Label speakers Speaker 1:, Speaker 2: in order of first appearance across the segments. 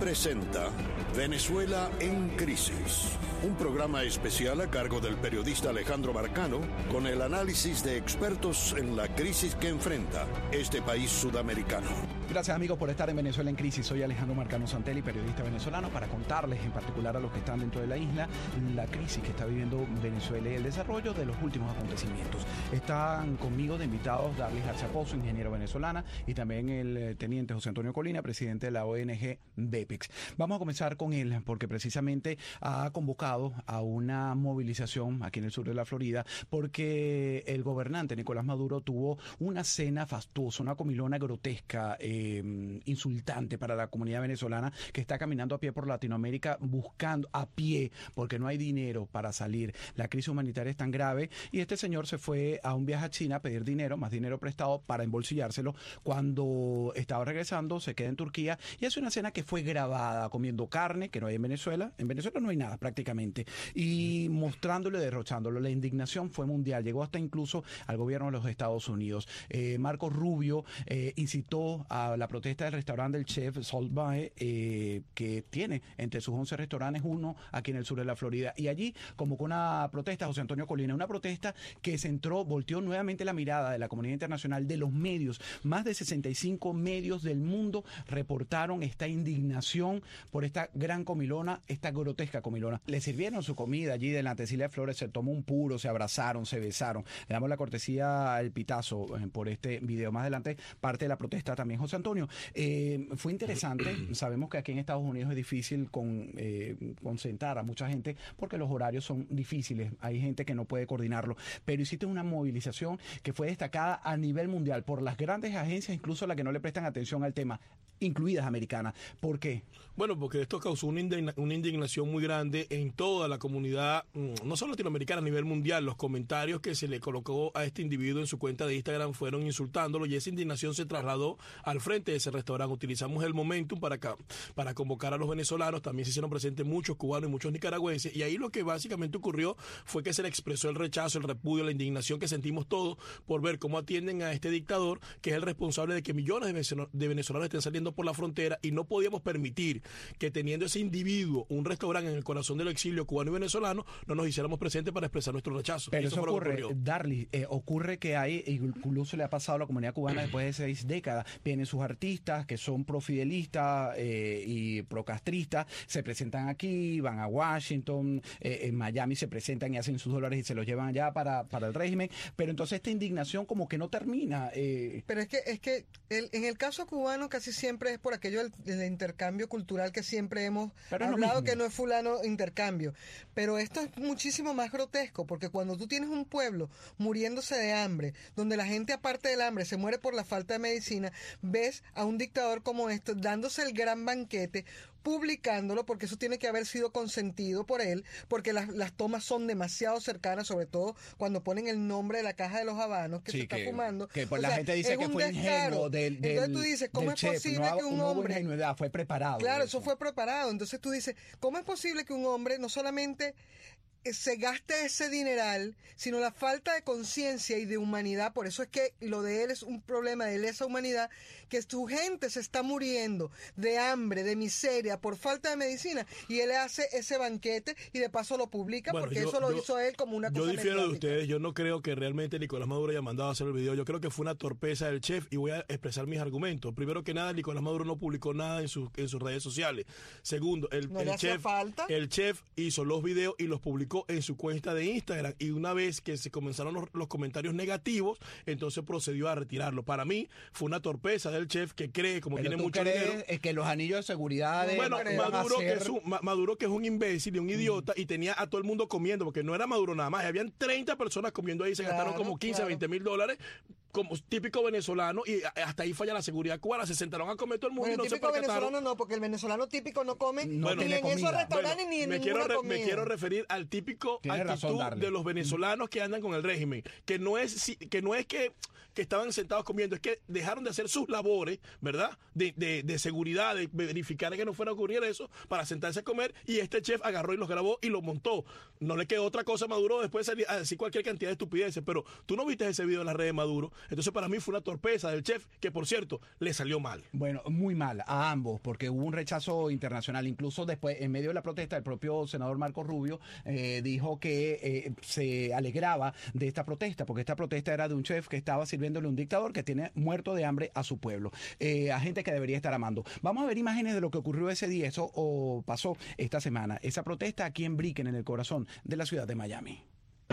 Speaker 1: presenta Venezuela en Crisis, un programa especial a cargo del periodista Alejandro Marcano con el análisis de expertos en la crisis que enfrenta este país sudamericano.
Speaker 2: Gracias amigos por estar en Venezuela en Crisis. Soy Alejandro Marcano Santelli, periodista venezolano, para contarles en particular a los que están dentro de la isla la crisis que está viviendo Venezuela y el desarrollo de los últimos acontecimientos. Están conmigo de invitados Darlis Archaposo, ingeniero venezolana, y también el teniente José Antonio Colina, presidente de la ONG BEPEX. Vamos a comenzar con él porque precisamente ha convocado a una movilización aquí en el sur de la Florida porque el gobernante Nicolás Maduro tuvo una cena fastuosa, una comilona grotesca, insultante para la comunidad venezolana que está caminando a pie por Latinoamérica buscando a pie porque no hay dinero para salir. La crisis humanitaria es tan grave y este señor se fue a un viaje a China a pedir dinero, más dinero prestado para embolsillárselo. Cuando estaba regresando se queda en Turquía y hace una cena que fue grabada comiendo carne que no hay en Venezuela. En Venezuela no hay nada prácticamente y mostrándolo y derrochándolo. La indignación fue mundial, llegó hasta incluso al gobierno de los Estados Unidos. Marco Rubio incitó a la protesta del restaurante del chef Salt Bae, que tiene entre sus 11 restaurantes uno aquí en el sur de la Florida, y allí convocó una protesta, José Antonio Colina, una protesta que volteó nuevamente la mirada de la comunidad internacional, de los medios. Más de 65 medios del mundo reportaron esta indignación por esta gran comilona, esta grotesca comilona. Le sirvieron su comida allí delante de Cilia Flores, se tomó un puro, se abrazaron, se besaron. Le damos la cortesía al pitazo por este video. Más adelante parte de la protesta también, José Antonio. Fue interesante. Sabemos que aquí en Estados Unidos es difícil concentrar a mucha gente porque los horarios son difíciles. Hay gente que no puede coordinarlo. Pero hiciste una movilización que fue destacada a nivel mundial por las grandes agencias, incluso las que no le prestan atención al tema, incluidas americanas. ¿Por qué?
Speaker 3: Bueno, porque esto causó una indignación muy grande en toda la comunidad, no solo latinoamericana, a nivel mundial. Los comentarios que se le colocó a este individuo en su cuenta de Instagram fueron insultándolo y esa indignación se trasladó al frente de ese restaurante. Utilizamos el momentum para convocar a los venezolanos. También se hicieron presentes muchos cubanos y muchos nicaragüenses, y ahí lo que básicamente ocurrió fue que se le expresó el rechazo, el repudio, la indignación que sentimos todos por ver cómo atienden a este dictador, que es el responsable de que millones de venezolanos estén saliendo por la frontera, y no podíamos permitir que, teniendo ese individuo un restaurante en el corazón del exilio cubano y venezolano, no nos hiciéramos presentes para expresar nuestro rechazo.
Speaker 2: Pero eso ocurre, Darly, ocurre que hay, incluso le ha pasado a la comunidad cubana después de 6 décadas, vienen sus artistas que son profidelistas y procastristas, se presentan aquí, van a Washington, en Miami se presentan y hacen sus dólares y se los llevan allá para el régimen, pero entonces esta indignación como que no termina.
Speaker 4: Pero es que en el caso cubano casi siempre es por aquello del intercambio cultural que siempre hemos hablado, que no es fulano intercambio, pero esto es muchísimo más grotesco, porque cuando tú tienes un pueblo muriéndose de hambre, donde la gente aparte del hambre se muere por la falta de medicina, ves a un dictador como este dándose el gran banquete, publicándolo, porque eso tiene que haber sido consentido por él, porque las tomas son demasiado cercanas, sobre todo cuando ponen el nombre de la caja de los habanos que se está fumando.
Speaker 2: Que pues la gente dice que fue ingenuo
Speaker 4: entonces tú dices, ¿cómo es posible que un hombre...
Speaker 2: fue preparado.
Speaker 4: Claro, eso fue preparado. Entonces tú dices, ¿cómo es posible que un hombre no solamente se gaste ese dineral, sino la falta de conciencia y de humanidad? Por eso es que lo de él es un problema de lesa humanidad, que su gente se está muriendo de hambre, de miseria, por falta de medicina, y él hace ese banquete y de paso lo publica, porque eso lo hizo él como una cosa.
Speaker 3: Yo difiero de ustedes. Yo no creo que realmente Nicolás Maduro haya mandado a hacer el video. Yo creo que fue una torpeza del chef, y voy a expresar mis argumentos. Primero que nada, Nicolás Maduro no publicó nada en sus redes sociales. Segundo, el chef hizo los videos y los publicó en su cuenta de Instagram, y una vez que se comenzaron los comentarios negativos, entonces procedió a retirarlo. Para mí fue una torpeza del chef, que cree, como tiene mucho dinero,
Speaker 2: es que los anillos de seguridad
Speaker 3: Maduro, que es un imbécil y un idiota, y tenía a todo el mundo comiendo, porque no era Maduro nada más, habían 30 personas comiendo ahí, se gastaron como 15, $20,000 como típico venezolano, y hasta ahí falla la seguridad cubana. Se sentaron a comer todo el mundo, y no se percataron.
Speaker 4: Típico venezolano no, porque el venezolano típico no come ni en esos restaurantes ni en ninguna comida.
Speaker 3: Me quiero referir al típico actitud de los venezolanos que andan con el régimen, que no es que estaban sentados comiendo, es que dejaron de hacer sus labores, ¿verdad? De seguridad, de verificar que no fuera a ocurrir eso, para sentarse a comer, y este chef agarró y los grabó y los montó. No le quedó otra cosa a Maduro después de salir a decir cualquier cantidad de estupideces, pero tú no viste ese video en las redes de Maduro, Entonces para mí fue una torpeza del chef que, por cierto, le salió mal.
Speaker 2: Bueno, muy mal a ambos, porque hubo un rechazo internacional. Incluso después, en medio de la protesta, el propio senador Marco Rubio dijo que se alegraba de esta protesta, porque esta protesta era de un chef que estaba sirviéndole a un dictador que tiene muerto de hambre a su pueblo, a gente que debería estar amando. Vamos a ver imágenes de lo que ocurrió ese día. Eso pasó esta semana. Esa protesta aquí en Brickell, en el corazón de la ciudad de Miami.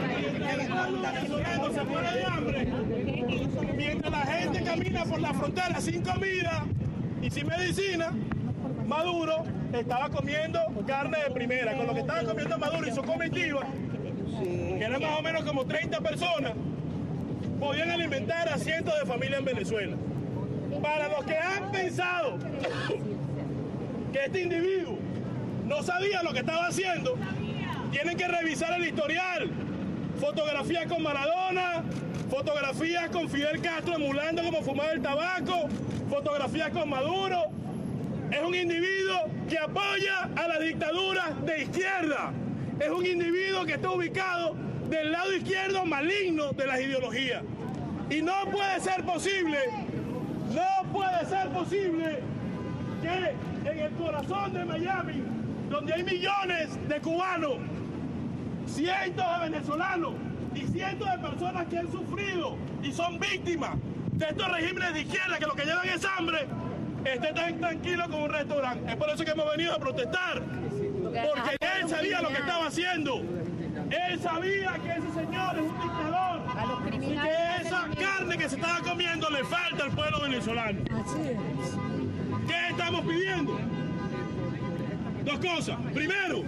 Speaker 3: Mientras la gente camina por la frontera sin comida y sin medicina, Maduro estaba comiendo carne de primera. Con lo que estaba comiendo Maduro y su comitiva, que eran más o menos como 30 personas, podían alimentar a cientos de familias en Venezuela. Para los que han pensado que este individuo no sabía lo que estaba haciendo, tienen que revisar el historial. Fotografías con Maradona, fotografías con Fidel Castro emulando como fumaba el tabaco, fotografías con Maduro. Es un individuo que apoya a las dictaduras de izquierda. Es un individuo que está ubicado del lado izquierdo maligno de las ideologías. Y no puede ser posible que en el corazón de Miami, donde hay millones de cubanos, cientos de venezolanos y cientos de personas que han sufrido y son víctimas de estos regímenes de izquierda que lo que llevan es hambre, esté tan tranquilo como un restaurante. Es por eso que hemos venido a protestar, porque él sabía lo que estaba haciendo. Él sabía que ese señor es un dictador y que esa carne que se estaba comiendo le falta al pueblo venezolano. ¿Qué estamos pidiendo? Dos cosas. Primero,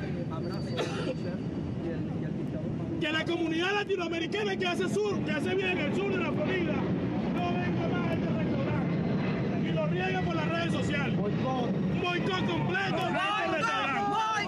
Speaker 3: que la comunidad latinoamericana que hace bien el sur de la Florida no venga más a este restaurante y lo riegue por las redes sociales. Un boicot completo de este restaurante.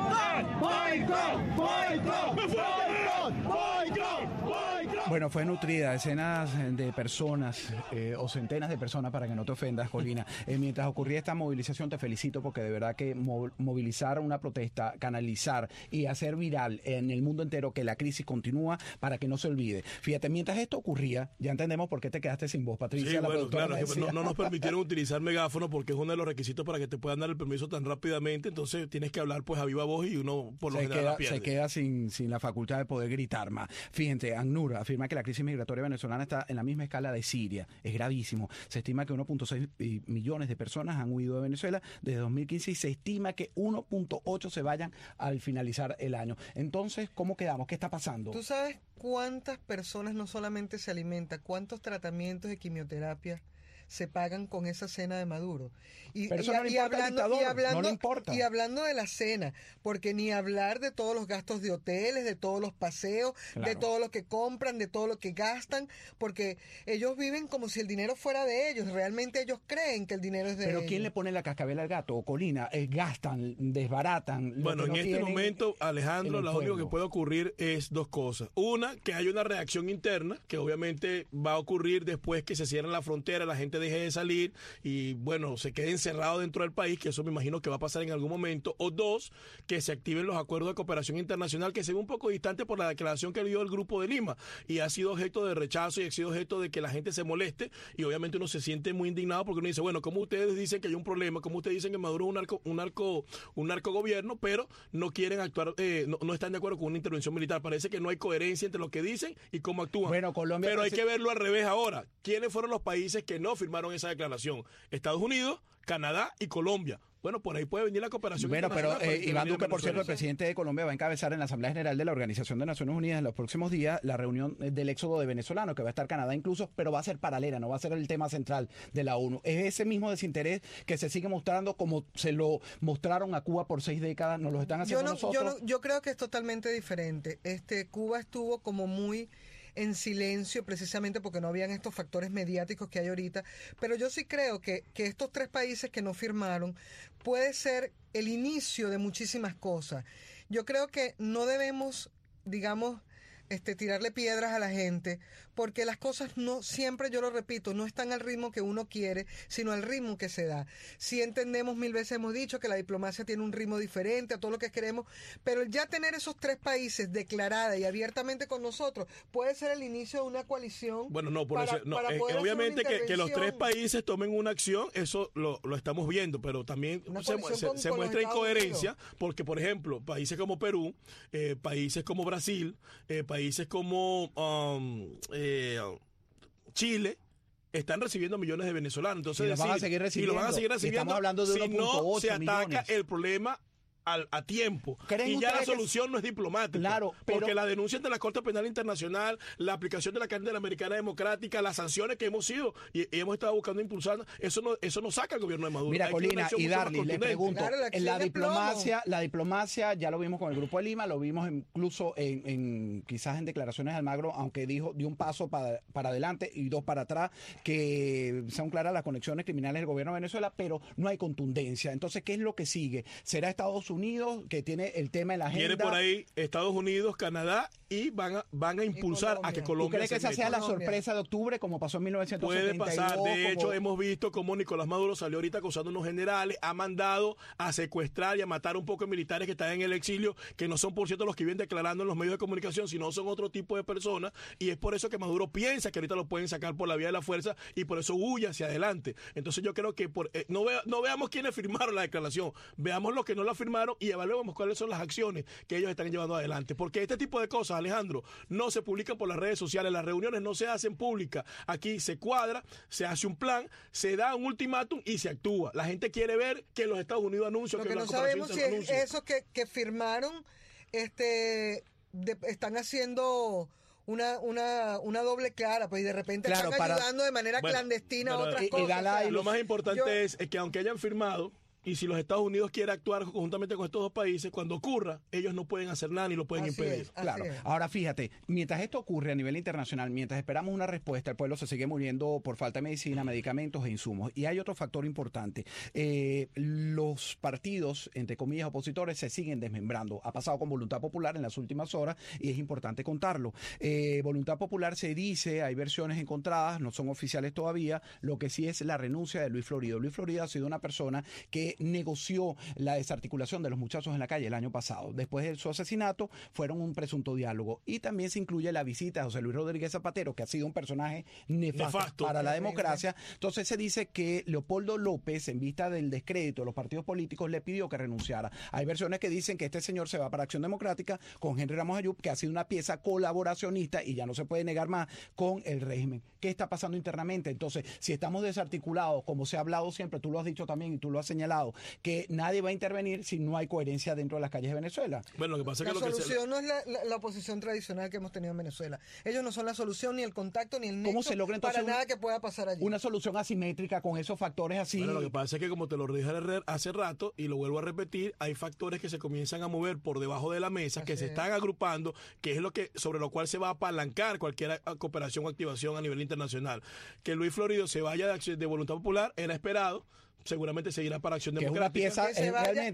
Speaker 2: Bueno, fue nutrida, decenas de personas o centenas de personas, para que no te ofendas, Colina. Mientras ocurría esta movilización, te felicito porque de verdad que movilizar una protesta, canalizar y hacer viral en el mundo entero que la crisis continúa para que no se olvide. Fíjate, mientras esto ocurría, ya entendemos por qué te quedaste sin voz, Patricia.
Speaker 3: Sí,
Speaker 2: la
Speaker 3: bueno, claro, no nos permitieron
Speaker 2: utilizar
Speaker 3: utilizar megáfono porque es uno de los requisitos para que te puedan dar el permiso tan rápidamente, entonces tienes que hablar pues a viva voz y uno por lo general la pierde.
Speaker 2: Se queda sin la facultad de poder gritar más. Fíjate, ACNUR afirma que la crisis migratoria venezolana está en la misma escala de Siria. Es gravísimo. Se estima que 1.6 millones de personas han huido de Venezuela desde 2015 y se estima que 1.8 se vayan al finalizar el año. Entonces, ¿cómo quedamos? ¿Qué está pasando?
Speaker 4: ¿Tú sabes cuántas personas no solamente se alimentan, cuántos tratamientos de quimioterapia se pagan con esa cena de Maduro?
Speaker 2: Pero eso no le importa al dictador, no le importa.
Speaker 4: Y hablando de la cena, porque ni hablar de todos los gastos de hoteles, de todos los paseos,
Speaker 2: claro,
Speaker 4: de todo lo que compran, de todo lo que gastan, porque ellos viven como si el dinero fuera de ellos, realmente ellos creen que el dinero es de ellos.
Speaker 2: Pero ¿quién le pone la cascabel al gato? Colina, gastan, desbaratan.
Speaker 3: Bueno, en este momento, Alejandro, lo único que puede ocurrir es dos cosas. Una, que hay una reacción interna, que obviamente va a ocurrir después que se cierren la frontera, la gente deje de salir y, bueno, se quede encerrado dentro del país, que eso me imagino que va a pasar en algún momento. O dos, que se activen los acuerdos de cooperación internacional, que se ve un poco distante por la declaración que dio el Grupo de Lima y ha sido objeto de rechazo y ha sido objeto de que la gente se moleste y obviamente uno se siente muy indignado porque uno dice, bueno, ¿cómo ustedes dicen que hay un problema? ¿Cómo ustedes dicen que Maduro es un narcogobierno, pero no quieren actuar, no están de acuerdo con una intervención militar? Parece que no hay coherencia entre lo que dicen y cómo actúan.
Speaker 2: Bueno, Colombia,
Speaker 3: pero hay que verlo al revés ahora. ¿Quiénes fueron los países que no firmaron esa declaración? Estados Unidos, Canadá y Colombia. Bueno, por ahí puede venir la cooperación.
Speaker 2: Bueno, pero Iván Duque, por cierto, el presidente de Colombia, va a encabezar en la Asamblea General de la Organización de Naciones Unidas en los próximos días la reunión del éxodo de venezolanos, que va a estar Canadá incluso, pero va a ser paralela, no va a ser el tema central de la ONU. Es ese mismo desinterés que se sigue mostrando como se lo mostraron a Cuba por 6 décadas, nos lo están haciendo nosotros.
Speaker 4: Yo creo que es totalmente diferente. Cuba estuvo como muy en silencio precisamente porque no habían estos factores mediáticos que hay ahorita, pero yo sí creo que estos 3 países que no firmaron puede ser el inicio de muchísimas cosas. Yo creo que no debemos, digamos, tirarle piedras a la gente, porque las cosas no, siempre yo lo repito, no están al ritmo que uno quiere, sino al ritmo que se da. Sí entendemos, mil veces hemos dicho que la diplomacia tiene un ritmo diferente a todo lo que queremos, pero ya tener esos 3 países declarada y abiertamente con nosotros puede ser el inicio de una coalición.
Speaker 3: Bueno, no, por eso, no, obviamente que los 3 países tomen una acción, eso lo estamos viendo, pero también se muestra incoherencia, porque por ejemplo, países como Perú, países como Brasil, países como Chile están recibiendo millones de venezolanos. Entonces,
Speaker 2: y los van a seguir recibiendo. Estamos hablando de 1.8 millones.
Speaker 3: Si no se ataca el problema a tiempo. Y ya la solución no es diplomática.
Speaker 2: Claro,
Speaker 3: porque la denuncia ante la Corte Penal Internacional, la aplicación de la Carta Interamericana Democrática, las sanciones que hemos sido y hemos estado buscando impulsar, eso no saca al gobierno de Maduro.
Speaker 2: Mira, Colina y Darly, les pregunto, claro, la diplomacia, ya lo vimos con el Grupo de Lima, lo vimos incluso quizás en declaraciones de Almagro, aunque dio un paso para adelante y 2 para atrás, que sean claras las conexiones criminales del gobierno de Venezuela, pero no hay contundencia. Entonces, ¿qué es lo que sigue? ¿Será Estados Unidos, que tiene el tema en la agenda?
Speaker 3: Viene por ahí Estados Unidos, Canadá y van a impulsar a que Colombia.
Speaker 2: ¿Tú crees que esa sea la sorpresa de octubre como pasó en 1972?
Speaker 3: Puede pasar. De hecho, hemos visto cómo Nicolás Maduro salió ahorita acusando a unos generales, ha mandado a secuestrar y a matar un poco de militares que están en el exilio, que no son por cierto los que vienen declarando en los medios de comunicación, sino son otro tipo de personas, y es por eso que Maduro piensa que ahorita lo pueden sacar por la vía de la fuerza y por eso huye hacia adelante. Entonces yo creo que no veamos quiénes firmaron la declaración, veamos los que no la firmaron y evaluemos cuáles son las acciones que ellos están llevando adelante. Porque este tipo de cosas, Alejandro, no se publican por las redes sociales, las reuniones no se hacen públicas. Aquí se cuadra, se hace un plan, se da un ultimátum y se actúa. La gente quiere ver que los Estados Unidos anuncian
Speaker 4: que no sabemos si es esos que firmaron están haciendo una doble cara, pues, y de repente están ayudando de manera clandestina a otras cosas.
Speaker 3: Lo más importante es que aunque hayan firmado, y si los Estados Unidos quiere actuar conjuntamente con estos 2 países, cuando ocurra, ellos no pueden hacer nada ni lo pueden impedir.
Speaker 2: Claro. Ahora fíjate, mientras esto ocurre a nivel internacional, mientras esperamos una respuesta, el pueblo se sigue muriendo por falta de medicina, medicamentos e insumos. Y hay otro factor importante. Los partidos, entre comillas, opositores, se siguen desmembrando. Ha pasado con Voluntad Popular en las últimas horas y es importante contarlo. Voluntad Popular se dice, hay versiones encontradas, no son oficiales todavía, lo que sí es la renuncia de Luis Florido. Luis Florido ha sido una persona que negoció la desarticulación de los muchachos en la calle el año pasado. Después de su asesinato, fueron un presunto diálogo. Y también se incluye la visita de José Luis Rodríguez Zapatero, que ha sido un personaje nefasto para la democracia. Entonces se dice que Leopoldo López, en vista del descrédito de los partidos políticos, le pidió que renunciara. Hay versiones que dicen que este señor se va para Acción Democrática con Henry Ramos Ayub, que ha sido una pieza colaboracionista y ya no se puede negar más con el régimen. ¿Qué está pasando internamente? Entonces, si estamos desarticulados, como se ha hablado siempre, tú lo has dicho también y tú lo has señalado, que nadie va a intervenir si no hay coherencia dentro de las calles de Venezuela.
Speaker 4: Bueno, lo que pasa es que la solución no es la oposición tradicional que hemos tenido en Venezuela. Ellos no son la solución, ni el contacto, ni el nexo.
Speaker 2: ¿Cómo se logra entonces
Speaker 4: nada que pueda pasar allí?
Speaker 2: Una solución asimétrica con esos factores así.
Speaker 3: Bueno, lo que pasa es que, como te lo dije hace rato, y lo vuelvo a repetir, hay factores que se comienzan a mover por debajo de la mesa, que se están agrupando, que es sobre lo cual se va a apalancar cualquier cooperación o activación a nivel internacional. Que Luis Florido se vaya de Voluntad Popular era esperado. Seguramente seguirá para Acción Democrática.
Speaker 4: Que se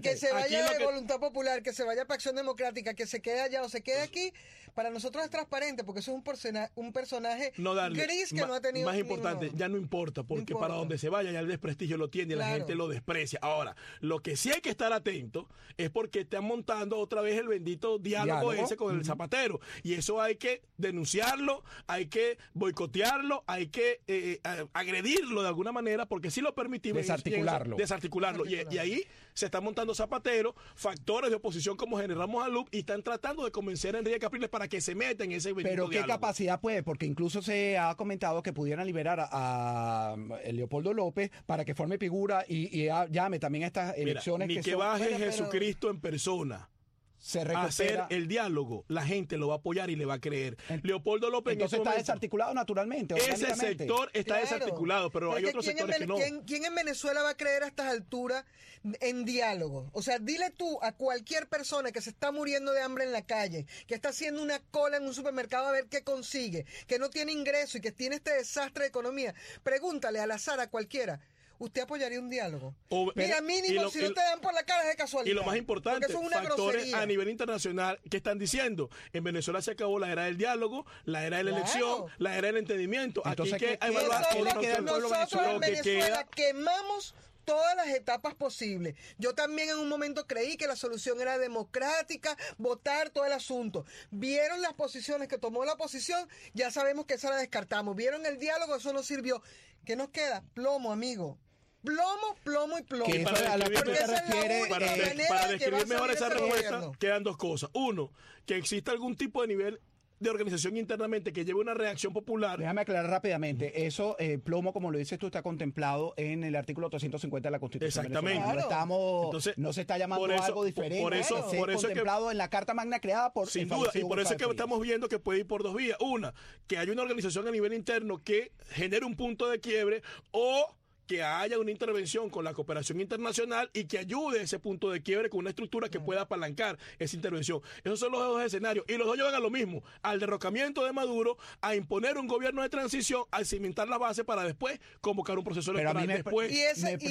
Speaker 4: vaya de Voluntad Popular, que se vaya para Acción Democrática, que se quede allá o se quede aquí, para nosotros es transparente, porque eso es un personaje gris que no ha tenido.
Speaker 3: Más importante, ya no importa, porque para donde se vaya ya el desprestigio lo tiene y la gente lo desprecia. Ahora, lo que sí hay que estar atento es porque están montando otra vez el bendito diálogo ese con el Zapatero. Y eso hay que denunciarlo, hay que boicotearlo, hay que agredirlo de alguna manera, porque si lo permitimos. Desarticularlo. Y ahí se está montando Zapatero, factores de oposición como generamos a Lup, y están tratando de convencer a Enrique Capriles para que se meta en ese
Speaker 2: Pero ¿qué
Speaker 3: diálogo.
Speaker 2: Capacidad puede? Porque incluso se ha comentado que pudieran liberar a Leopoldo López para que forme figura y llame también a estas elecciones.
Speaker 3: Ni que baje Jesucristo en persona. Hacer el diálogo, la gente lo va a apoyar y le va a creer.
Speaker 2: Leopoldo López entonces está desarticulado naturalmente.
Speaker 3: Ese sector está desarticulado, pero hay otros sectores que no.
Speaker 4: ¿Quién en Venezuela va a creer a estas alturas en diálogo? O sea, dile tú a cualquier persona que se está muriendo de hambre en la calle, que está haciendo una cola en un supermercado a ver qué consigue, que no tiene ingreso y que tiene este desastre de economía, pregúntale al azar a cualquiera. ¿usted apoyaría un diálogo? Mira, mínimo, si no te dan por la cara es de casualidad.
Speaker 3: Y lo más importante,
Speaker 4: eso es una
Speaker 3: factores
Speaker 4: grosería
Speaker 3: a nivel internacional que están diciendo, en Venezuela se acabó la era del diálogo, la era de la elección, la era del entendimiento.
Speaker 2: Entonces,
Speaker 3: aquí que
Speaker 2: ¿qué le queda al pueblo
Speaker 4: nosotros en Venezuela quemamos todas las etapas posibles. Yo también en un momento creí que la solución era democrática, votar todo el asunto. Vieron las posiciones que tomó la oposición, ya sabemos que esa la descartamos. Vieron el diálogo, eso no sirvió. ¿Qué nos queda? Plomo, amigo. Plomo y plomo.
Speaker 2: Que para
Speaker 3: describir mejor esa respuesta, quedan dos cosas. Uno, que exista algún tipo de nivel de organización internamente que lleve una reacción popular.
Speaker 2: Déjame aclarar rápidamente. Eso, plomo, como lo dices tú, está contemplado en el artículo 350 de la Constitución.
Speaker 3: Exactamente.
Speaker 2: Claro. Entonces, no se está llamando algo diferente. Por eso contemplado en la Carta Magna creada por...
Speaker 3: Sin duda, y por eso es que estamos viendo que puede ir por dos vías. Una, que haya una organización a nivel interno que genere un punto de quiebre, o que haya una intervención con la cooperación internacional y que ayude a ese punto de quiebre con una estructura que pueda apalancar esa intervención. Esos son los dos escenarios. Y los dos llevan a lo mismo, al derrocamiento de Maduro, a imponer un gobierno de transición, a cimentar la base para después convocar un proceso electoral.
Speaker 4: Y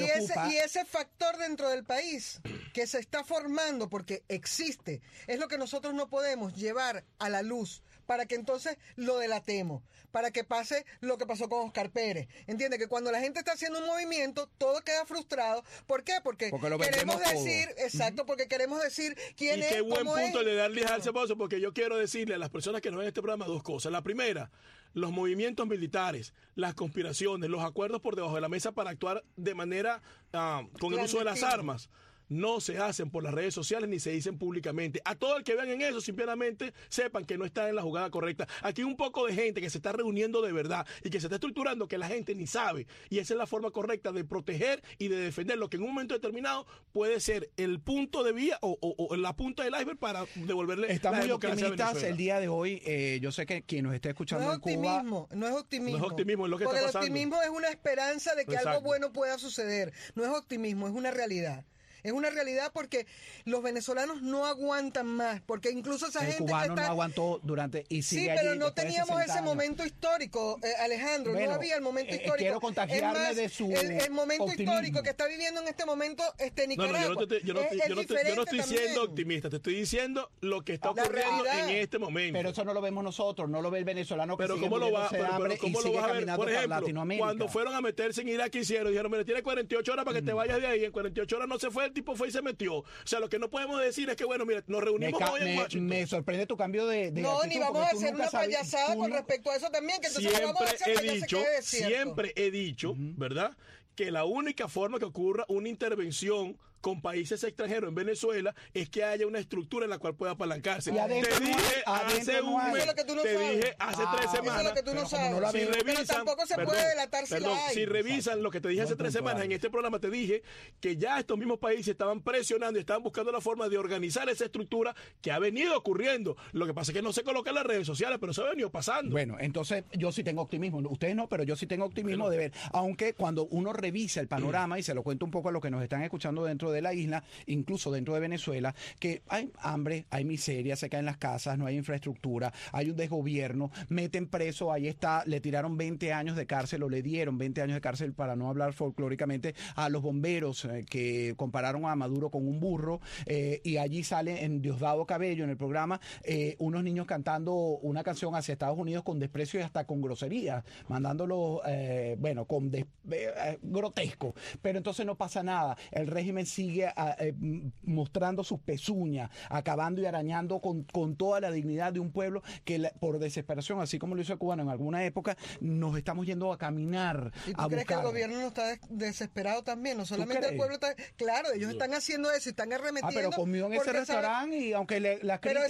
Speaker 4: ese factor dentro del país que se está formando, porque existe, es lo que nosotros no podemos llevar a la luz para que entonces lo delatemos, para que pase lo que pasó con Oscar Pérez. ¿Entiende? Que cuando la gente está haciendo un movimiento, todo queda frustrado. ¿Por qué? Porque queremos decir, porque queremos decir quién es,
Speaker 3: qué buen punto
Speaker 4: es.
Speaker 3: le darle al Ceboso, porque yo quiero decirle a las personas que nos ven en este programa dos cosas. La primera, los movimientos militares, las conspiraciones, los acuerdos por debajo de la mesa para actuar de manera con el uso de las armas, no se hacen por las redes sociales ni se dicen públicamente. A todo el que vean en eso, simplemente sepan que no está en la jugada correcta. Aquí hay un poco de gente que se está reuniendo de verdad y que se está estructurando que la gente ni sabe. Y esa es la forma correcta de proteger y de defender lo que en un momento determinado puede ser el punto de vía o la punta del iceberg para devolverle
Speaker 2: Estamos
Speaker 3: la
Speaker 2: muy
Speaker 3: democracia a
Speaker 2: optimistas
Speaker 3: Venezuela.
Speaker 2: el día de hoy. Yo sé que quien nos esté escuchando en Cuba...
Speaker 4: No es optimismo,
Speaker 3: es lo que
Speaker 4: porque
Speaker 3: está pasando.
Speaker 4: El optimismo es una esperanza de que algo bueno pueda suceder. No es optimismo, es una realidad. Es una realidad porque los venezolanos no aguantan más, porque incluso esa gente
Speaker 2: cubano
Speaker 4: que está...
Speaker 2: no aguantó durante y sigue
Speaker 4: sí, pero
Speaker 2: allí
Speaker 4: no teníamos ese momento histórico, Alejandro, no había el momento histórico.
Speaker 2: Quiero contagiarme de su
Speaker 4: el momento
Speaker 2: optimismo
Speaker 4: histórico que está viviendo en este momento Nicaragua.
Speaker 3: Yo no estoy siendo optimista, te estoy diciendo lo que está ocurriendo en este momento.
Speaker 2: Pero eso no lo vemos nosotros, no lo ve el venezolano que
Speaker 3: pero
Speaker 2: sigue
Speaker 3: ¿cómo lo va a ver? Por ejemplo,
Speaker 2: Latinoamérica.
Speaker 3: Cuando fueron a meterse en Irak, hicieron, dijeron, mira, tiene 48 horas para que te vayas de ahí, en 48 horas no se fue, el tipo fue y se metió. O sea, lo que no podemos decir es que, bueno, mira, nos reunimos hoy en Washington.
Speaker 2: Me sorprende tu cambio de
Speaker 4: no,
Speaker 2: actitud,
Speaker 4: ni vamos a hacer una payasada con respecto a eso también, que entonces vamos a hacer
Speaker 3: siempre he dicho, ¿verdad?, que la única forma que ocurra una intervención con países extranjeros en Venezuela es que haya una estructura en la cual pueda apalancarse. Te dije hace 3 semanas.
Speaker 4: Pero tampoco se puede delatar si la hay.
Speaker 3: Si revisan lo que te dije hace 3 semanas en este programa, te dije que ya estos mismos países estaban presionando y estaban buscando la forma de organizar esa estructura que ha venido ocurriendo. Lo que pasa es que no se coloca en las redes sociales, pero eso ha venido pasando.
Speaker 2: Bueno, entonces yo sí tengo optimismo. Ustedes no, pero yo sí tengo optimismo de ver. Aunque cuando uno revisa el panorama, y se lo cuento un poco a los que nos están escuchando dentro de la isla, incluso dentro de Venezuela, que hay hambre, hay miseria, se caen las casas, no hay infraestructura, hay un desgobierno, meten preso, ahí está, le tiraron 20 años de cárcel o le dieron 20 años de cárcel, para no hablar folclóricamente, a los bomberos que compararon a Maduro con un burro, y allí sale en Diosdado Cabello, en el programa, unos niños cantando una canción hacia Estados Unidos con desprecio y hasta con grosería, mandándolo, grotesco, pero entonces no pasa nada, el régimen sigue mostrando sus pezuñas, acabando y arañando con toda la dignidad de un pueblo que por desesperación, así como lo hizo el cubano en alguna época, nos estamos yendo a caminar.
Speaker 4: ¿Y tú crees que el gobierno no está desesperado también? No solamente el pueblo está... Claro, ellos están haciendo eso y están arremetiendo.
Speaker 2: Pero comió en ese restaurante y aunque la
Speaker 4: Pero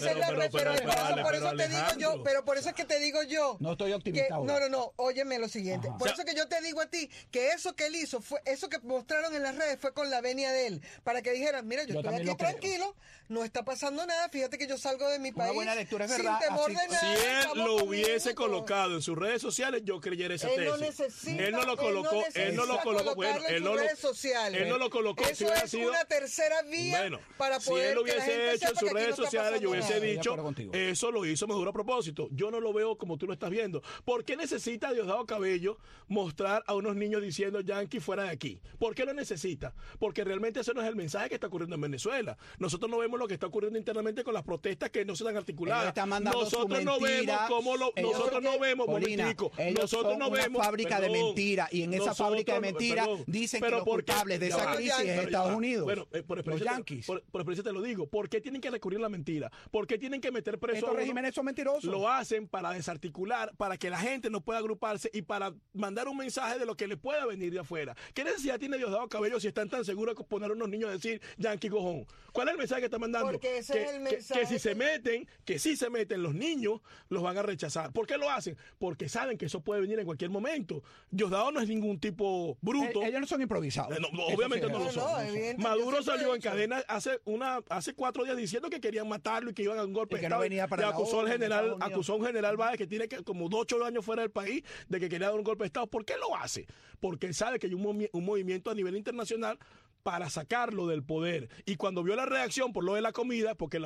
Speaker 4: por eso es que te digo yo.
Speaker 2: No estoy optimista
Speaker 4: ahora. No, óyeme lo siguiente. Por eso que yo te digo a ti que eso que él hizo, eso que mostraron en las redes fue con la venia de él. él, para que dijeran, mira, yo estoy aquí tranquilo, no está pasando nada, fíjate que yo salgo de mi país.
Speaker 2: Una buena lectura, es
Speaker 4: sin
Speaker 2: verdad.
Speaker 4: temor de nada.
Speaker 3: Si él lo hubiese colocado en sus redes sociales, yo creyera esa tesis.
Speaker 4: Él no necesita,
Speaker 3: él no lo colocó, él no lo colocó, bueno, él no lo colocó.
Speaker 4: Eso
Speaker 3: si hubiera
Speaker 4: es
Speaker 3: sido
Speaker 4: una tercera vía,
Speaker 3: bueno,
Speaker 4: para poder
Speaker 3: si él lo hubiese hecho en sus redes sociales, yo hubiese dicho,
Speaker 2: nada.
Speaker 3: eso lo hizo mejor a propósito. Yo no lo veo como tú lo estás viendo. ¿Por qué necesita Diosdado Cabello mostrar a unos niños diciendo Yankee fuera de aquí? ¿Por qué lo necesita? Porque realmente ese no es el mensaje que está ocurriendo en Venezuela. Nosotros no vemos lo que está ocurriendo internamente con las protestas que no se dan articuladas. Nosotros no vemos cómo lo... Nosotros no vemos, momentico. Nosotros no vemos...
Speaker 2: Una fábrica de mentiras, y en esa fábrica de mentiras dicen que los culpables de esa crisis es Estados Unidos.
Speaker 3: Bueno, los yanquis. Por experiencia te lo digo. ¿Por qué tienen que recurrir a la mentira? ¿Por qué tienen que meter preso
Speaker 2: estos regímenes son mentirosos?
Speaker 3: Lo hacen para desarticular, para que la gente no pueda agruparse y para mandar un mensaje de lo que le pueda venir de afuera. ¿Qué necesidad tiene Diosdado Cabello si están tan seguros de poner a unos niños a decir Yankee Gojón? ¿Cuál es el mensaje que está mandando?
Speaker 4: Porque ese es el mensaje.
Speaker 3: Que si se meten los niños, los van a rechazar. ¿Por qué lo hacen? Porque saben que eso puede venir en cualquier momento. Diosdado no es ningún tipo bruto.
Speaker 2: Ellos no son improvisados.
Speaker 3: Obviamente no lo son. Maduro salió en cadena hace 4 días diciendo que querían matarlo y que iban a un golpe de Estado. Y acusó a un general Báez que tiene como 8 años fuera del país de que quería dar un golpe de Estado. ¿Por qué lo hace? Porque él sabe que hay un movimiento a nivel internacional para sacarlo del poder. Y cuando vio la reacción por lo de la comida, porque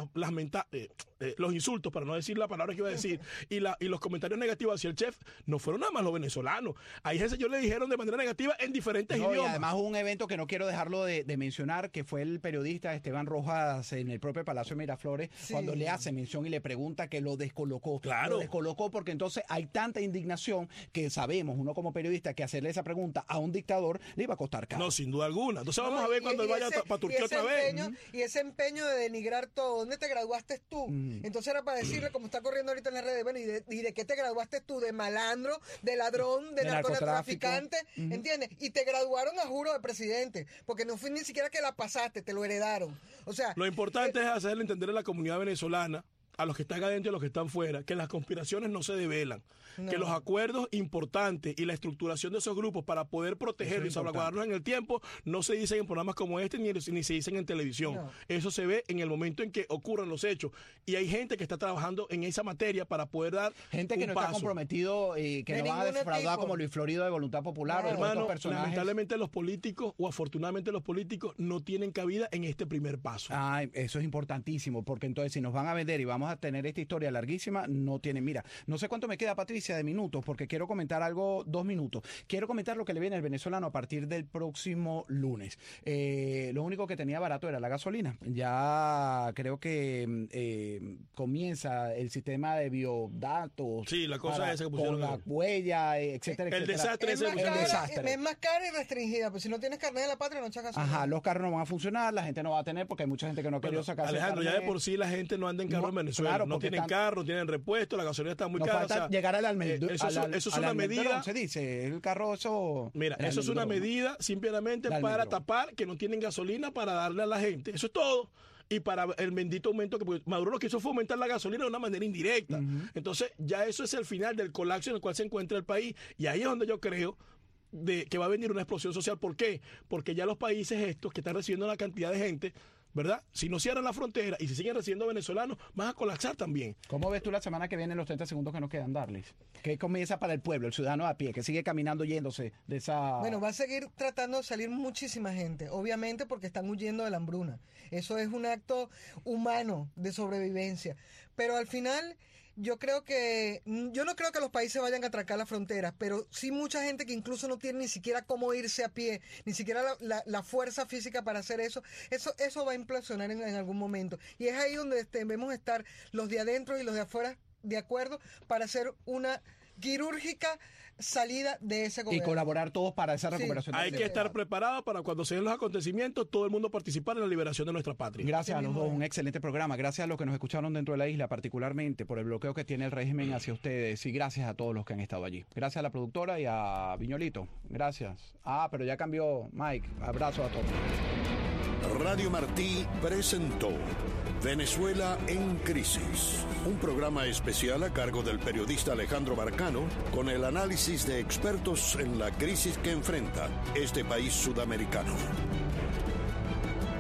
Speaker 3: los insultos, para no decir la palabra que iba a decir, y los comentarios negativos hacia el chef, no fueron nada más los venezolanos. A ese señor le dijeron de manera negativa en diferentes idiomas.
Speaker 2: Y además hubo un evento que no quiero dejarlo de mencionar, que fue el periodista Esteban Rojas en el propio Palacio de Miraflores, cuando le hace mención y le pregunta que lo descolocó.
Speaker 3: Claro.
Speaker 2: Lo descolocó porque entonces hay tanta indignación que sabemos, uno como periodista, que hacerle esa pregunta a un dictador le iba a costar caro.
Speaker 3: No, sin duda alguna. Entonces vamos a ver cuando él vaya para Turquía otra vez.
Speaker 4: Y ese empeño de denigrar todo. ¿Dónde te graduaste tú? Entonces era para decirle, como está corriendo ahorita en las redes, bueno, ¿y de qué te graduaste tú? ¿De malandro? ¿De ladrón? ¿De narcotraficante? ¿Entiendes? Y te graduaron a juro de presidente, porque no fue ni siquiera que la pasaste, te lo heredaron. O sea,
Speaker 3: lo importante es hacerle entender a la comunidad venezolana, a los que están adentro y a los que están fuera, que las conspiraciones no se develan, que los acuerdos importantes y la estructuración de esos grupos para poder protegerlos y salvaguardarlos en el tiempo no se dicen en programas como este ni se dicen en televisión. Eso se ve en el momento en que ocurran los hechos. Y hay gente que está trabajando en esa materia para poder dar
Speaker 2: gente que no está comprometido y que no van a defraudar como Luis Florido de Voluntad Popular.
Speaker 3: Hermano, lamentablemente los políticos, o afortunadamente los políticos, no tienen cabida en este primer paso.
Speaker 2: Eso es importantísimo, porque entonces si nos van a vender y vamos a tener esta historia larguísima, no tienen. Mira, no sé cuánto me queda, Patricia, de minutos, porque quiero comentar algo, 2 minutos. Quiero comentar lo que le viene al venezolano a partir del próximo lunes. Lo único que tenía barato era la gasolina. Ya creo que comienza el sistema de biodatos.
Speaker 3: Sí, la cosa esa que pusieron.
Speaker 2: Con la huella, etcétera,
Speaker 3: el desastre
Speaker 4: es más cara y restringida, pues si no tienes carnet de la patria no echas gasolina.
Speaker 2: Ajá, los carros no van a funcionar, la gente no va a tener, porque hay mucha gente que no ha querido sacar.
Speaker 3: Alejandro, ya de por sí la gente no anda en carro en Venezuela. Claro, no tienen carro, no tienen repuesto, la gasolina está muy cara.
Speaker 2: Falta llegar al
Speaker 3: eso es una medida.
Speaker 2: Se dice, el carro eso.
Speaker 3: Mira, eso es una medida simplemente para tapar que no tienen gasolina para darle a la gente. Eso es todo. Y para el bendito aumento que Maduro lo que hizo fue aumentar la gasolina de una manera indirecta. Entonces, ya eso es el final del colapso en el cual se encuentra el país. Y ahí es donde yo creo que va a venir una explosión social. ¿Por qué? Porque ya los países estos que están recibiendo una cantidad de gente, ¿verdad? Si no cierran la frontera y si siguen recibiendo venezolanos, van a colapsar también.
Speaker 2: ¿Cómo ves tú la semana que viene los 30 segundos que nos quedan, Darlis? ¿Qué comienza para el pueblo, el ciudadano a pie, que sigue caminando yéndose de esa...?
Speaker 4: Bueno, va a seguir tratando de salir muchísima gente, obviamente porque están huyendo de la hambruna. Eso es un acto humano de sobrevivencia. Pero al final... yo no creo que los países vayan a atracar las fronteras, pero sí mucha gente que incluso no tiene ni siquiera cómo irse a pie, ni siquiera la fuerza física para hacer eso va a implosionar en algún momento. Y es ahí donde debemos estar los de adentro y los de afuera de acuerdo para hacer una quirúrgica salida de ese gobierno.
Speaker 2: Y colaborar todos para esa recuperación.
Speaker 3: Hay que estar preparados para cuando se den los acontecimientos, todo el mundo participar en la liberación de nuestra patria.
Speaker 2: Gracias a los dos, un excelente programa. Gracias a los que nos escucharon dentro de la isla, particularmente por el bloqueo que tiene el régimen hacia ustedes. Y gracias a todos los que han estado allí. Gracias a la productora y a Viñolito. Gracias. Pero ya cambió Mike. Abrazo a todos.
Speaker 1: Radio Martí presentó Venezuela en Crisis, un programa especial a cargo del periodista Alejandro Marcano con el análisis de expertos en la crisis que enfrenta este país sudamericano.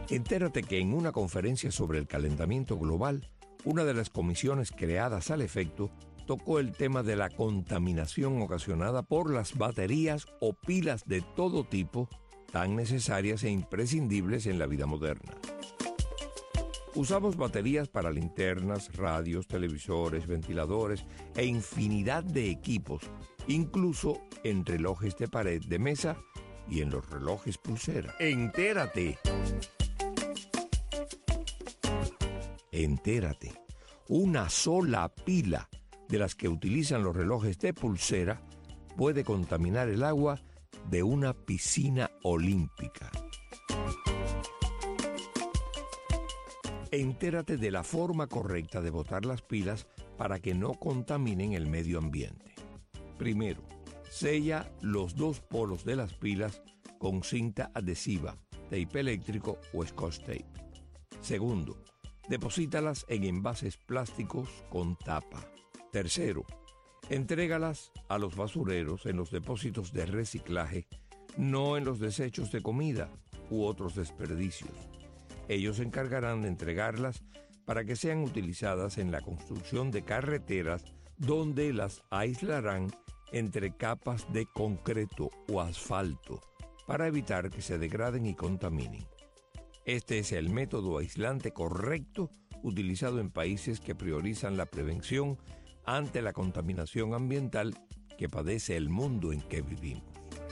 Speaker 5: Entérate que en una conferencia sobre el calentamiento global, una de las comisiones creadas al efecto tocó el tema de la contaminación ocasionada por las baterías o pilas de todo tipo, tan necesarias e imprescindibles en la vida moderna. Usamos baterías para linternas, radios, televisores, ventiladores e infinidad de equipos, incluso en relojes de pared de mesa y en los relojes pulsera. ¡Entérate! Entérate. Una sola pila de las que utilizan los relojes de pulsera puede contaminar el agua de una piscina olímpica. Entérate de la forma correcta de botar las pilas para que no contaminen el medio ambiente. Primero, sella los dos polos de las pilas con cinta adhesiva, tape eléctrico o scotch tape. Segundo, deposítalas en envases plásticos con tapa. Tercero, entrégalas a los basureros en los depósitos de reciclaje, no en los desechos de comida u otros desperdicios. Ellos se encargarán de entregarlas para que sean utilizadas en la construcción de carreteras, donde las aislarán entre capas de concreto o asfalto para evitar que se degraden y contaminen. Este es el método aislante correcto utilizado en países que priorizan la prevención ante la contaminación ambiental que padece el mundo en que vivimos.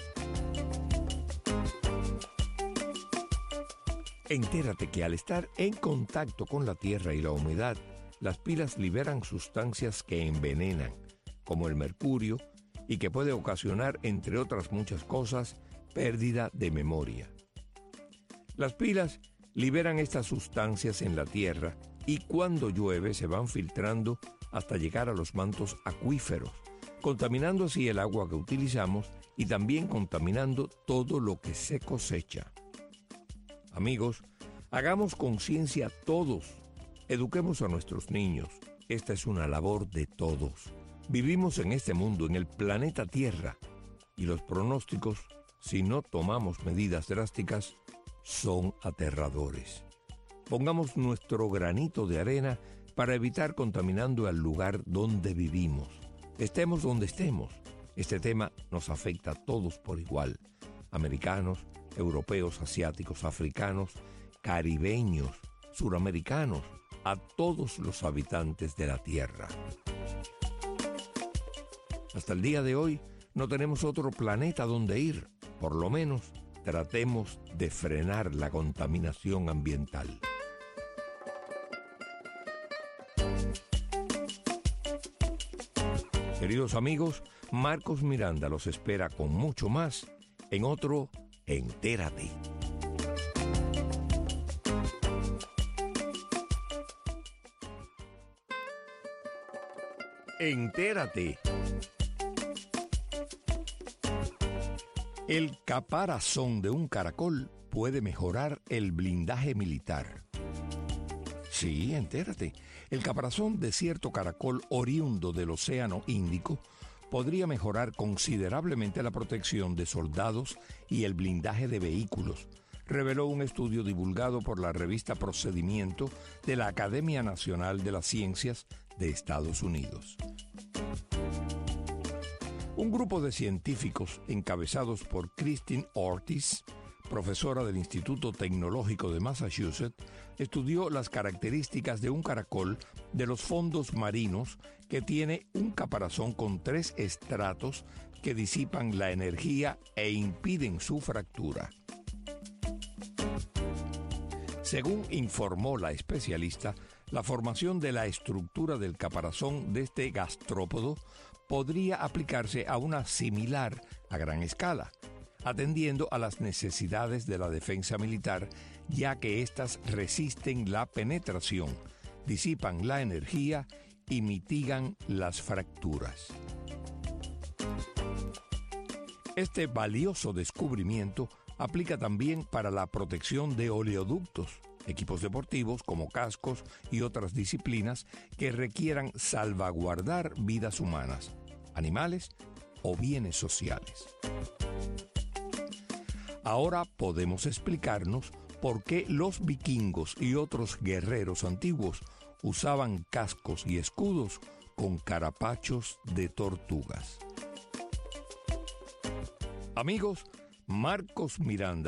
Speaker 5: Entérate que al estar en contacto con la tierra y la humedad, las pilas liberan sustancias que envenenan, como el mercurio, y que puede ocasionar, entre otras muchas cosas, pérdida de memoria. Las pilas liberan estas sustancias en la tierra y cuando llueve se van filtrando hasta llegar a los mantos acuíferos, contaminando así el agua que utilizamos y también contaminando todo lo que se cosecha. Amigos, hagamos conciencia todos, eduquemos a nuestros niños. Esta es una labor de todos. Vivimos en este mundo, en el planeta Tierra, y los pronósticos, si no tomamos medidas drásticas, son aterradores. Pongamos nuestro granito de arena para evitar contaminando al lugar donde vivimos. Estemos donde estemos, este tema nos afecta a todos por igual. Americanos, europeos, asiáticos, africanos, caribeños, suramericanos, a todos los habitantes de la Tierra. Hasta el día de hoy no tenemos otro planeta donde ir. Por lo menos tratemos de frenar la contaminación ambiental. Queridos amigos, Marcos Miranda los espera con mucho más en otro Entérate. Entérate. El caparazón de un caracol puede mejorar el blindaje militar. Sí, entérate. El caparazón de cierto caracol oriundo del Océano Índico podría mejorar considerablemente la protección de soldados y el blindaje de vehículos, reveló un estudio divulgado por la revista Procedimiento de la Academia Nacional de las Ciencias de Estados Unidos. Un grupo de científicos encabezados por Christine Ortiz, profesora del Instituto Tecnológico de Massachusetts, estudió las características de un caracol de los fondos marinos que tiene un caparazón con 3 estratos que disipan la energía e impiden su fractura. Según informó la especialista, la formación de la estructura del caparazón de este gastrópodo podría aplicarse a una similar a gran escala, atendiendo a las necesidades de la defensa militar, ya que éstas resisten la penetración, disipan la energía y mitigan las fracturas. Este valioso descubrimiento aplica también para la protección de oleoductos, equipos deportivos como cascos y otras disciplinas que requieran salvaguardar vidas humanas, animales o bienes sociales. Ahora podemos explicarnos por qué los vikingos y otros guerreros antiguos usaban cascos y escudos con carapachos de tortugas. Amigos, Marcos Miranda